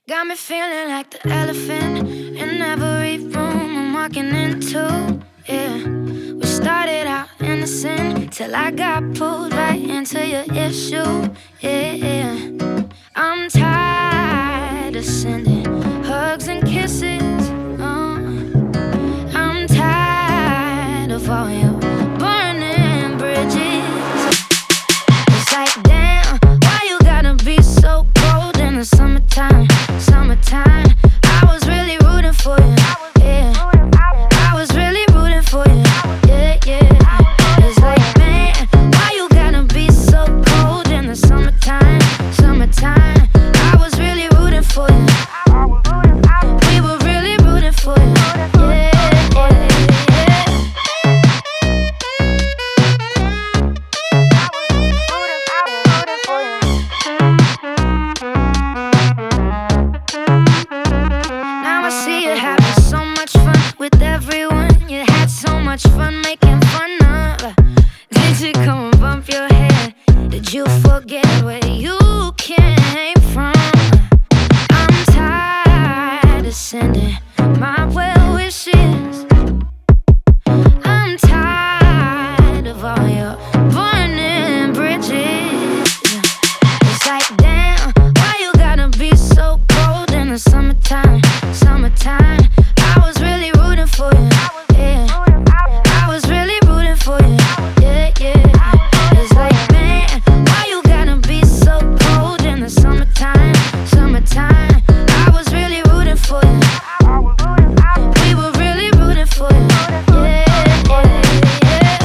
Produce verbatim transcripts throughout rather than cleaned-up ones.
Got me feeling like the elephant in every room I'm walking into, yeah. We started out innocent till I got pulled right into your issue, yeah. I'm tired of sending hugs and kisses, uh. I'm tired of all your burning bridges. It's like, damn, why you gotta be so cold in the summertime? Summertime, I was really rooting for you, yeah. I was really rooting for you, yeah, yeah. It's like, man, why you gotta be so cold in the summertime? Summertime, I was really rooting for you. We were really rooting for you, yeah, yeah, yeah. Now I see you having so much fun with everyone. You had so much fun making fun of. Did you come and bump your head? Did you forget where you came from? I'm tired of sending my well wishes. I'm tired of all your burning bridges. It's like, damn, why you gotta be so cold in the summertime? Summertime, I was really rooting for you, yeah. I was really rooting for you, yeah, yeah. It's like, man, why you gotta be so cold in the summertime? Summertime, I was really rooting for you. We were really rooting for you, yeah, yeah, yeah.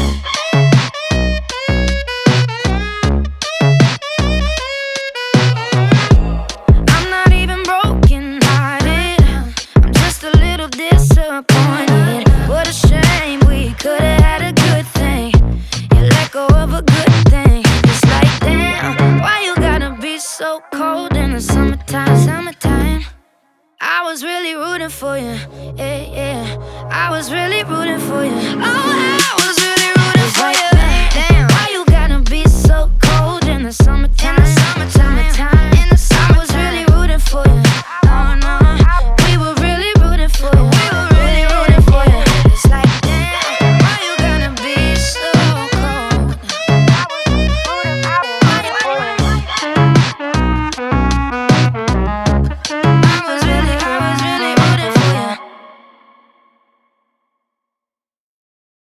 I'm not even broken hearted, I'm just a little disappointed. What a shame, we could've had a good thing. You let go of a good thing. It's like, damn, why you gotta be so cold in the summertime? Summertime, I was really rooting for you, yeah, yeah. I was really rooting for you. Oh,